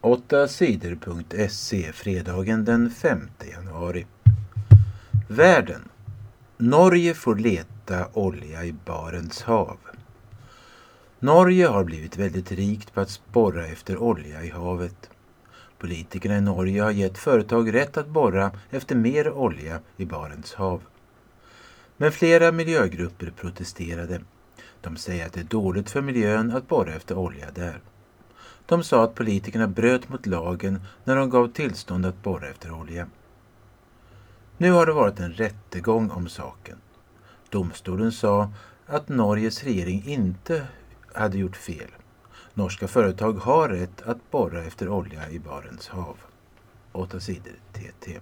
8sidor.se fredagen den 5 januari. Världen. Norge får leta olja i Barents hav. Norge har blivit väldigt rikt på att borra efter olja i havet. Politikerna i Norge har gett företag rätt att borra efter mer olja i Barents hav. Men flera miljögrupper protesterade. De säger att det är dåligt för miljön att borra efter olja där. De sa att politikerna bröt mot lagen när de gav tillstånd att borra efter olja. Nu har det varit en rättegång om saken. Domstolen sa att Norges regering inte hade gjort fel. Norska företag har rätt att borra efter olja i Barents hav. 8 sidor TT.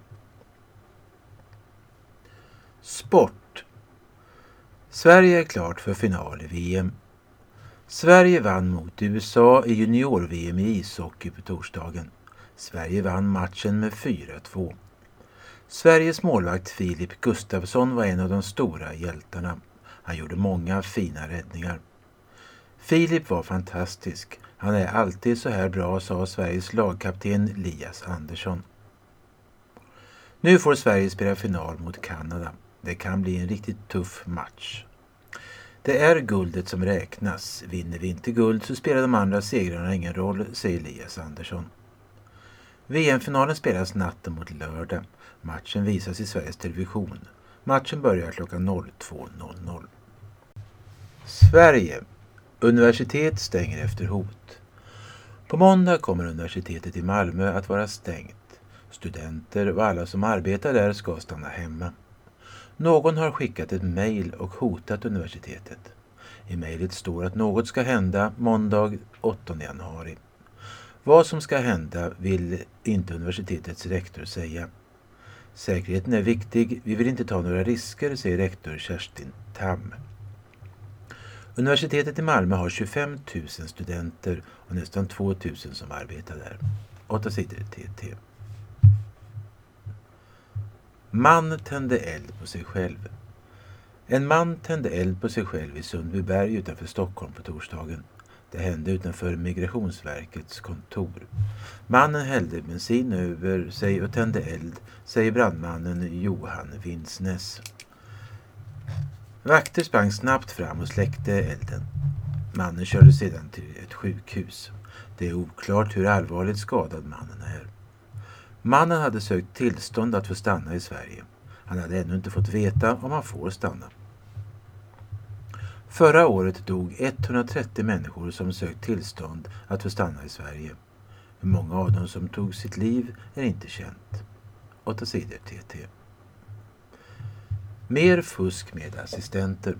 Sport. Sverige är klart för final i VM. Sverige vann mot USA i junior-VM i ishockey på torsdagen. Sverige vann matchen med 4-2. Sveriges målvakt Filip Gustafsson var en av de stora hjältarna. Han gjorde många fina räddningar. Filip var fantastisk. Han är alltid så här bra, sa Sveriges lagkapten Elias Andersson. Nu får Sverige spela final mot Kanada. Det kan bli en riktigt tuff match. Det är guldet som räknas. Vinner vi inte guld så spelar de andra segrarna ingen roll, säger Elias Andersson. VM-finalen spelas natten mot lördag. Matchen visas i Sveriges Television. Matchen börjar klockan 02.00. Sverige. Universitet stänger efter hot. På måndag kommer universitetet i Malmö att vara stängt. Studenter och alla som arbetar där ska stanna hemma. Någon har skickat ett mejl och hotat universitetet. I mejlet står att något ska hända måndag 8 januari. Vad som ska hända vill inte universitetets rektor säga. Säkerheten är viktig, vi vill inte ta några risker, säger rektor Kerstin Tam. Universitetet i Malmö har 25 000 studenter och nästan 2 000 som arbetar där. 8 sidor TT. Man tände eld på sig själv. En man tände eld på sig själv i Sundbyberg utanför Stockholm på torsdagen. Det hände utanför Migrationsverkets kontor. Mannen hällde bensin över sig och tände eld, säger brandmannen Johan Vinsnäs. Vakter sprang snabbt fram och släckte elden. Mannen körde sedan till ett sjukhus. Det är oklart hur allvarligt skadad mannen är. Mannen hade sökt tillstånd att få stanna i Sverige. Han hade ännu inte fått veta om han får stanna. Förra året dog 130 människor som sökt tillstånd att få stanna i Sverige. Hur många av dem som tog sitt liv är inte känt. 8 sidor TT. Mer fusk med assistenter.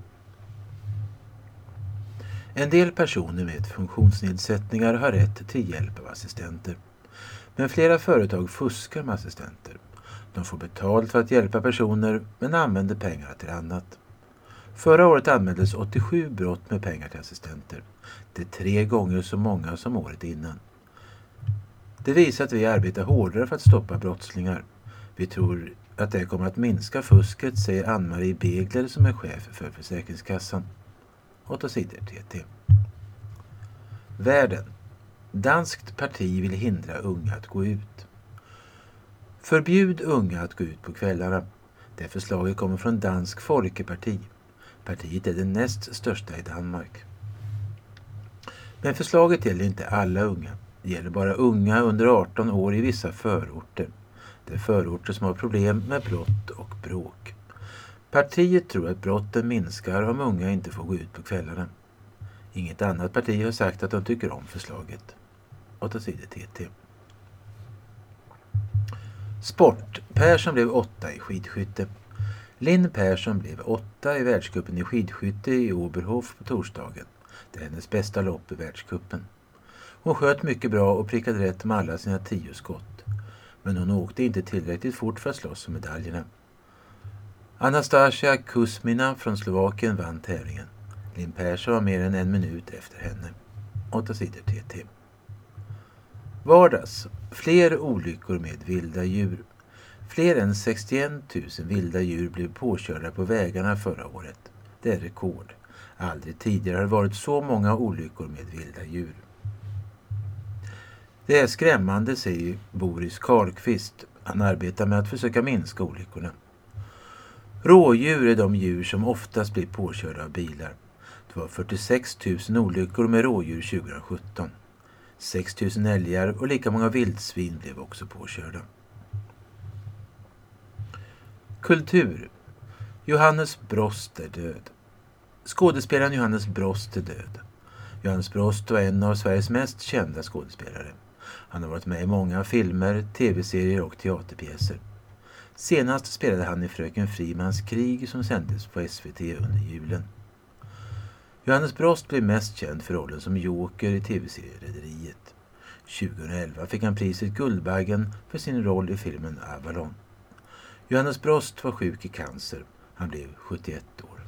En del personer med funktionsnedsättningar har rätt till hjälp av assistenter. Men flera företag fuskar med assistenter. De får betalt för att hjälpa personer men använder pengar till annat. Förra året anmäldes 87 brott med pengar till assistenter. Det är 3 gånger så många som året innan. Det visar att vi arbetar hårdare för att stoppa brottslingar. Vi tror att det kommer att minska fusket, säger Ann-Marie Begler som är chef för Försäkringskassan. 8 sidor TT. Världen. Danskt parti vill hindra unga att gå ut. Förbjud unga att gå ut på kvällarna. Det förslaget kommer från Dansk Folkeparti. Partiet är det näst största i Danmark. Men förslaget gäller inte alla unga. Det gäller bara unga under 18 år i vissa förorter. Det är förorter som har problem med brott och bråk. Partiet tror att brotten minskar om unga inte får gå ut på kvällarna. Inget annat parti har sagt att de tycker om förslaget. 8 sidor TT. Sport. Persson blev 8 i skidskytte. Linn Persson blev 8 i världscupen i skidskytte i Oberhof på torsdagen. Det är hennes bästa lopp i världscupen. Hon sköt mycket bra och prickade rätt med alla sina 10 skott. Men hon åkte inte tillräckligt fort för att slåss om medaljerna. Anastasia Kuzmina från Slovakien vann tävlingen. Linn Persson var mer än 1 minut efter henne. 8 sidor TT. Vardags. Fler olyckor med vilda djur. Fler än 61 000 vilda djur blev påkörda på vägarna förra året. Det är rekord. Aldrig tidigare har det varit så många olyckor med vilda djur. Det är skrämmande, säger Boris Karlqvist. Han arbetar med att försöka minska olyckorna. Rådjur är de djur som oftast blir påkörda av bilar. Det var 46 000 olyckor med rådjur 2017. 6 000 älgar och lika många vildsvin blev också påkörda. Kultur. Johannes Brost är död. Skådespelaren Johannes Brost är död. Johannes Brost var en av Sveriges mest kända skådespelare. Han har varit med i många filmer, tv-serier och teaterpjäser. Senast spelade han i Fröken Frimans krig som sändes på SVT under julen. Johannes Brost blev mest känd för rollen som Joker i tv-serien Rederiet. 2011 fick han priset Guldbaggen för sin roll i filmen Avalon. Johannes Brost var sjuk i cancer. Han blev 71 år.